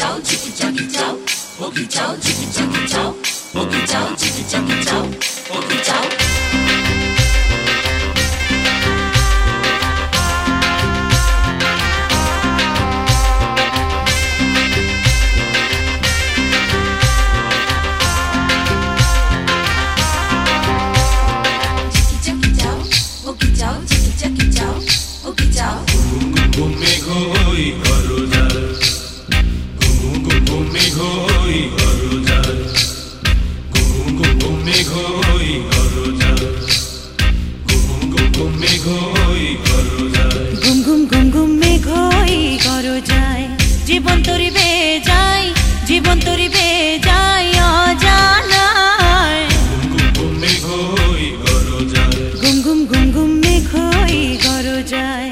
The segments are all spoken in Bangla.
চাও চিকি চাকি চাও ও কি চাও চিকি চাকি চাও ও কি চাও চিকি চাকি চাও ও কি চাও জীবন তরিবে যাই জীবন তরিবে যাই অজানায় গুম গুম গুম গুম মেঘ হই গরজায়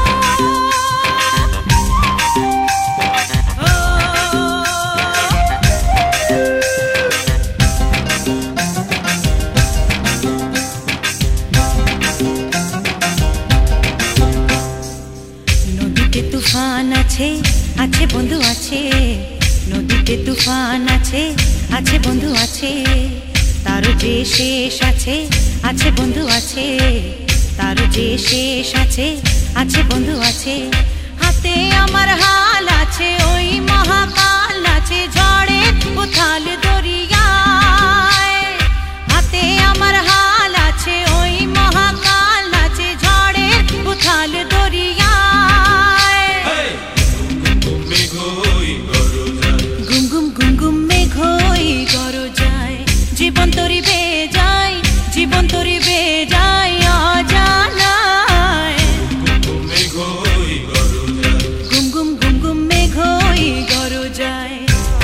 নদীতে তুফান আছে আছে বন্ধু আছে নদীতে তুফান আছে আছে বন্ধু আছে তার যে শেষ আছে আছে বন্ধু আছে তার যে শেষ আছে আছে বন্ধু আছে হাতে আমার হাল আছে ওই মহাকাল আছে ঝড়ে উথাল দরিয়ায় হাতে আমার হাল আছে ওই মহাকাল আছে ঝড়ে উথাল দরিয়ায় জীবন তরিবে যাই জীবন তরিবে যাই অজানায় গুম গুম গুম গুম মেঘ হই গরজায়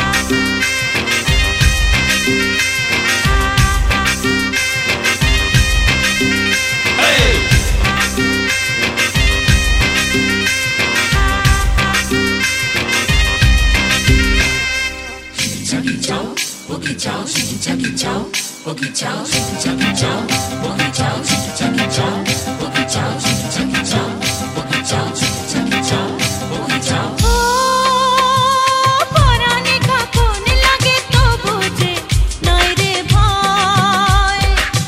我给找是你家给找，我给找是你家给找，我给找是你家给找，我给找是你家给找，我给找是你家给找，我给找。 পরানে কখন লাগে তো বুঝে নাই রে ভয়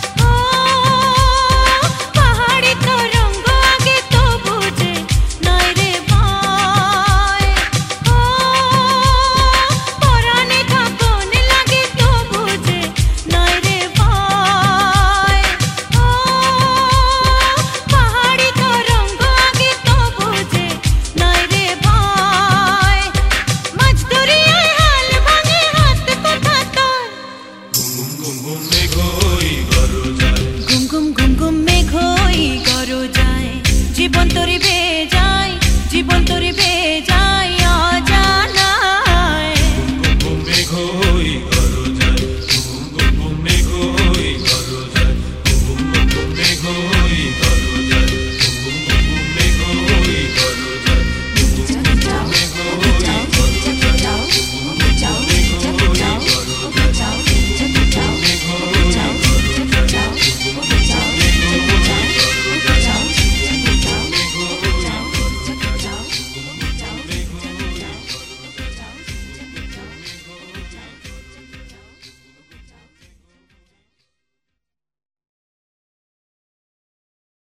পাহাড়ি তরঙ্গ আগে তো বুঝে নাই রে ভয় পরানে কখন লাগে তো বুঝে নাই রে ভয় পাহাড়ি তরঙ্গ আগে তো বুঝে নাই রে ভয় মাঝ দরিয়ায় হাল ভাঙে হাত কথা তোর ঘুম ঘুম ঘুম মেঘ হই গরজ